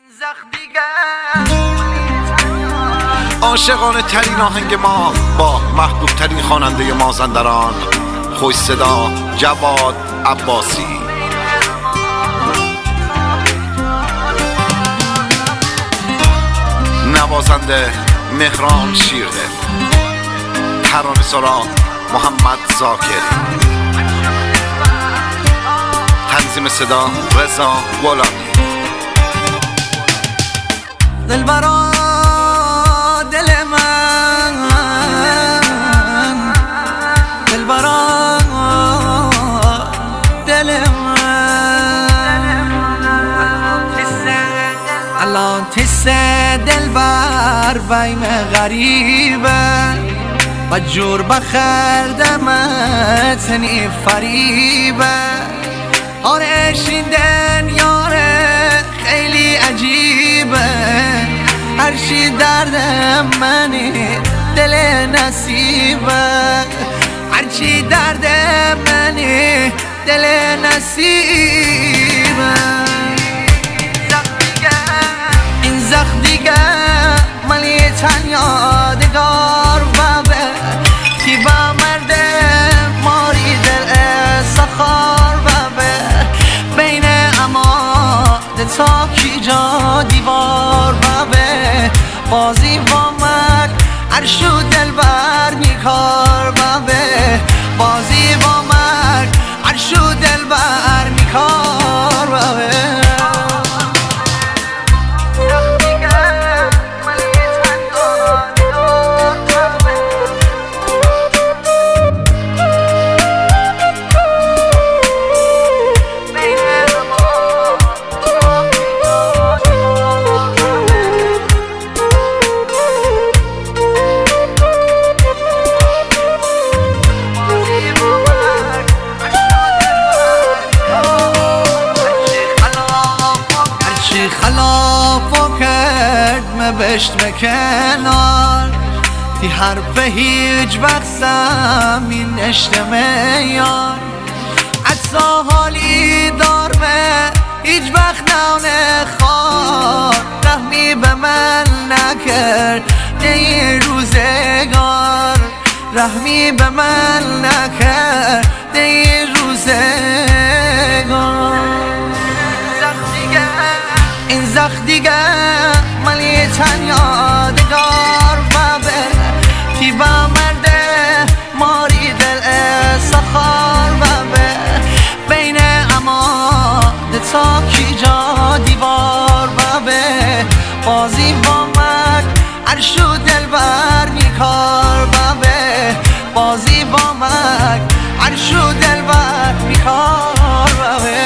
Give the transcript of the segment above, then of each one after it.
عاشقانه ترین آهنگ ما با محبوب ترین خواننده مازندران، خوش صدا جواد عباسی. نوازنده مهران شیرده، ترانه سرا محمد زاکر، تنظیم صدا رضا غلامی. دلبرا دل من، دلبرا دل من، الان تست دلبر بیم غریبه و جور بخردمت نی فریبه. آره شیندن یاره خیلی عجیبه، هرچی دردم منی دل نصیبه، هرچی دردم منی دل نصیبه. این زخم دیگه ملی تن یادگار بابه، کی با مرد ماری دل سخار بابه، بین اماده تا کی جا دیوار بابه، بازی با مرد عرشو دل بر میکار بابه، بازی با مرد عرشو دل بر میکار بابه. خلافو کرد مبشت مکنار، تی حرف هیچ وقت زمین اشتمه یار، عطا حالی دارمه هیچ وقت نونه خوار، رحمی به من نکرد این روزگار، رحمی به من نکرد این روزگار. این زخم دیگه ملی تن یادگار بابه، کی با مرد ماری دل سخار بابه، بین اماده تا کی جا دیوار بابه، بازی با مرد عرشو دل بر میکار بابه، بازی با مرد عرشو دل بر میکار بابه.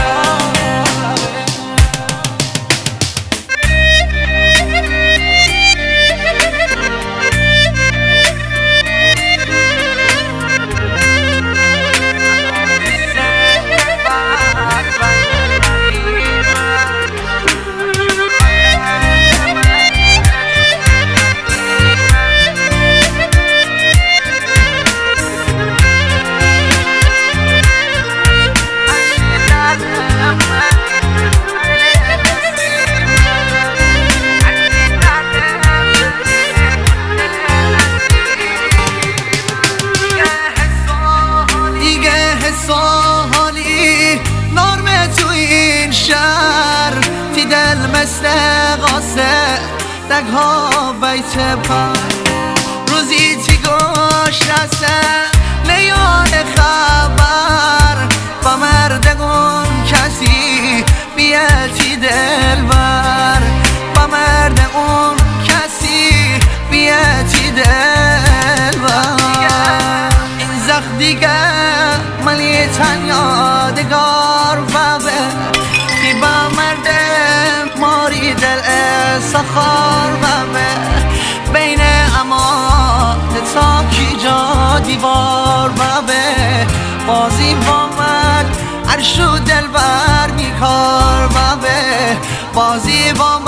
مثل قاسه دگها بیت پر، روزی تی گوش رسه لیان خبر، با مردگون کسی بیتی دل بر، با مردگون کسی بیتی دل بر. این زخم دیگه ملی تن یادگار بابه، کی با مرد ماری دل سخار بابه، بین اماده تا کی جا دیوار بابه، بازی با مرد عرشو دل بر میکار بابه، بازی با